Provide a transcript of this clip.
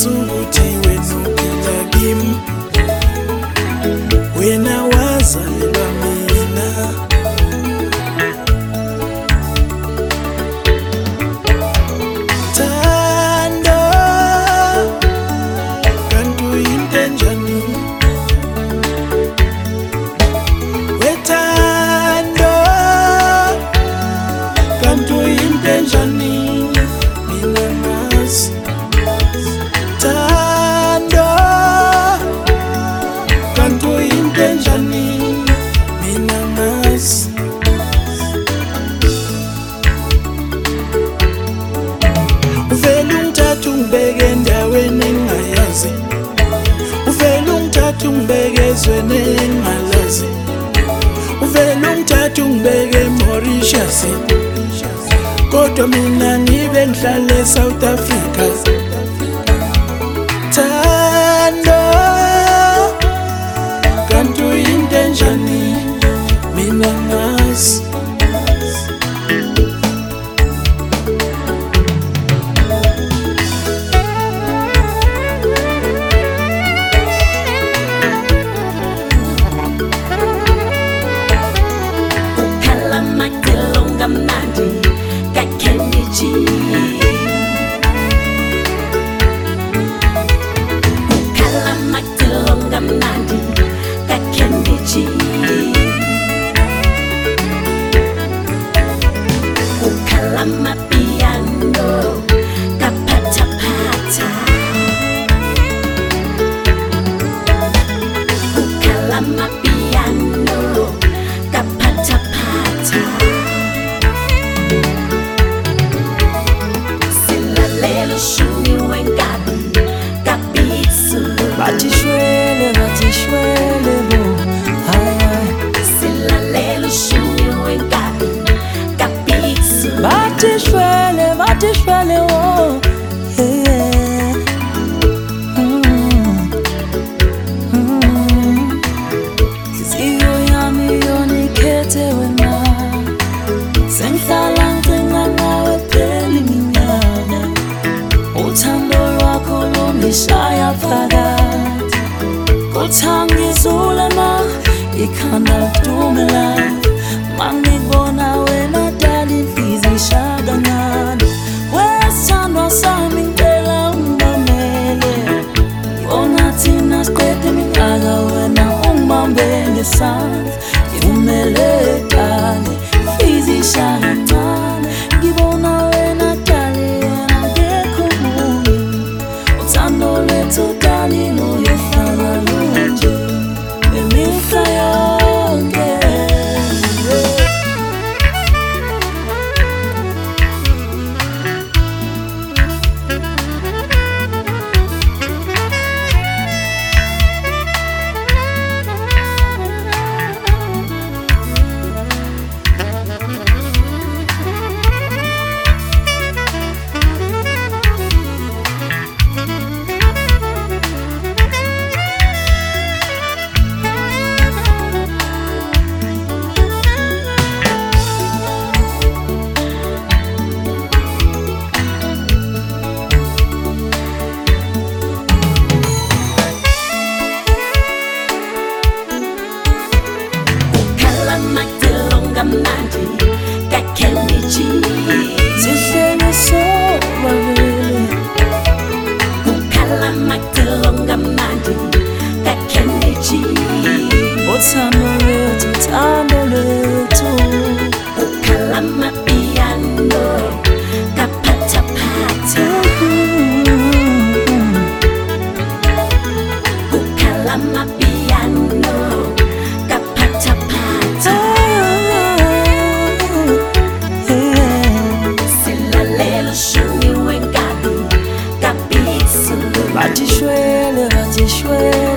ngazi ukuthi wena uphila kimi, wena wazalelwa mina. Thando, kanti uyinto enjani? Wethando, kanti uyinto enjani? Mina ngazi. Thando, kanti uyinto enjani? Mina ngazi. Uvele ungithathe ungibeke endaweni engingayazi, uvele ungithathe ungibeke ezweni engingalazi, uvele ungithathe ungibeke eMauritius, kodwa mina ngibe ngihlala eSouth Africa. Thando, kanti uyinto enjani? Mina ngazi. Batishwele, batishwele bo, ay ay. Silalelo shuni wengabi, kapitsu. Batishwele, batishwele wo, yeah. Iziyo yami yonikhethe wena, sengihlala ngicinga ngawe phela iminyaka, uthando lwakho lungishaya phakathi. Uthangizule ma ikhanda lidumela, mangibona wena dali inhliziyo ishaya kancane. Wesithandwa sami ngicela ungimamele, ngibona thina siqede iminyaka wena ungibambe ngesandla. Ngivumele dali inhliziyo ishaya kancane, ngibona wena dali yena akekho omunye, uthando lwethu dali luyohlala lunje imihla yonke. Sihlele sobabili, uthando lwethu, uthando lwethu. Batishwele, batishwele